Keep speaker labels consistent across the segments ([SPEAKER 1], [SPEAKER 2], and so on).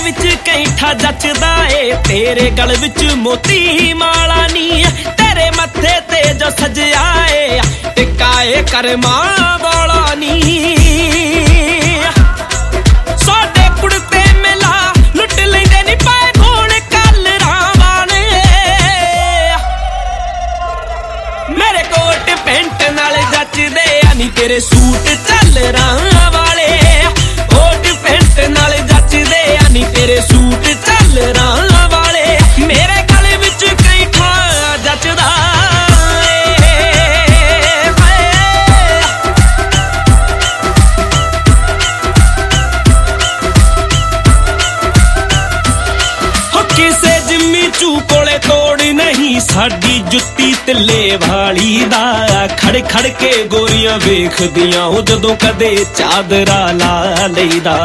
[SPEAKER 1] विच कैंठा जचदा ए तेरे गल विच मोती माला नी तेरे मत्थे ते जो सजया ए टिकाए करमा वाला नी साडे कुड़ते मिला लुट लैंदे नी पाए घोड़ कलरां वाले मेरे कोट पैंट नाल जचदे नी तेरे सूट झलरां वाले कोट पैंट नाल जचदे नी तेरे सूट झलरां वाले मेरे गले विच कैंठा जचदा किसे जिम्मी चू कोले तोड़ नहीं साडी जुत्ती तिल्ले वाली दा खड़ खड़ के गोरियां वेखदियां ओ जदों कदे चादरा ला लईदा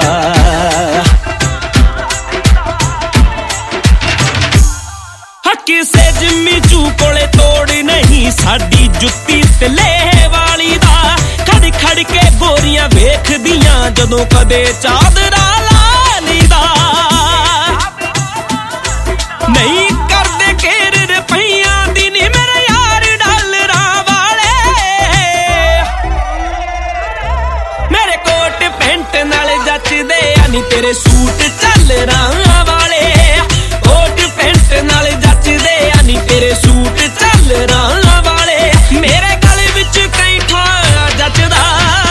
[SPEAKER 1] किसे जिम्मी चू कोले तोड़ नहीं साडी जुत्ती तिल्ले वाली दा खड़ खड़ के गोरियां वेखदियां जदों कदे चादरा ला लईदा नहीं करदे केर रुपइयां दी नी मेरे यार डॉलरां वाले मेरे कोट पैंट नाल जचदे नी तेरे सूट झलरां वाले कोट पैंट नाल जचदे नी तेरे सूट झलरां वाले मेरे गले विच कैंठा जचदा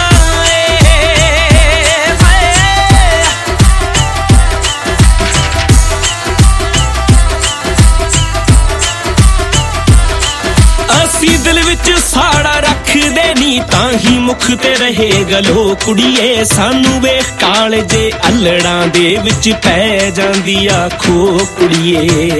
[SPEAKER 1] असी दिल विच साड़ा रखदे नी तां ही मुख ते रहे गलो कुड़िए सानू वेख कालजे अल्लड़ां दे विच पै जांदी आखो कुड़िए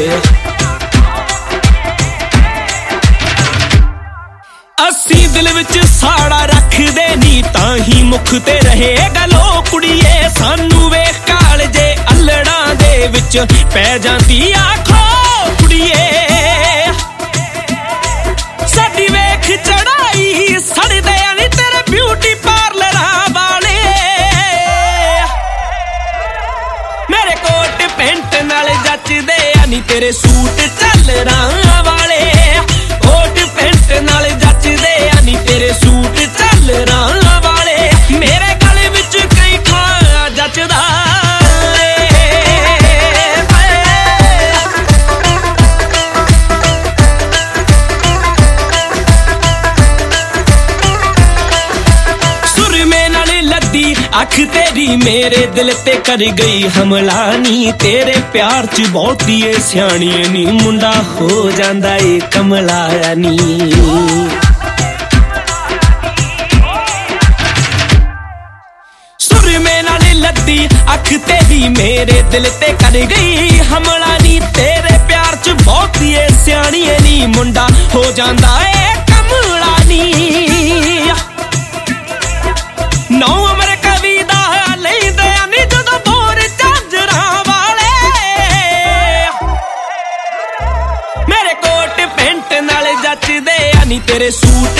[SPEAKER 1] असी दिल विच साड़ा रखदे नी तां ही मुख ते रहे गलो कुड़िए सानू वेख कालजे अल्लड़ां दे विच पै जांदी आखो कुड़िए साडी वेख चढ़ाई सड़दे नी तेरे ब्यूटी पार्लरां वाले मेरे कोट पैंट नाल जचदे नी तेरे सूट झलरां वाले कोट पैंट नाल जचदे नी तेरे सूट झलरां वाले मेरे गले विच कैंठा जचदा अख तेरी मेरे दिल ते कर गई हमला नी तेरे प्यार च बहुती सियाणी नी मुंडा हो जांदा ए कमला नी सुर में नाल लद्दी अख तेरी मेरे दिल ते कर गई हमला नी तेरे प्यार च बहुती सियाणी नी मुंडा हो जांदा ए कमला नी नौ अमर कवि दा लैंदे नी जदों बोर झांजरां वाले मेरे कोट पैंट नाल जचदे नी तेरे सूट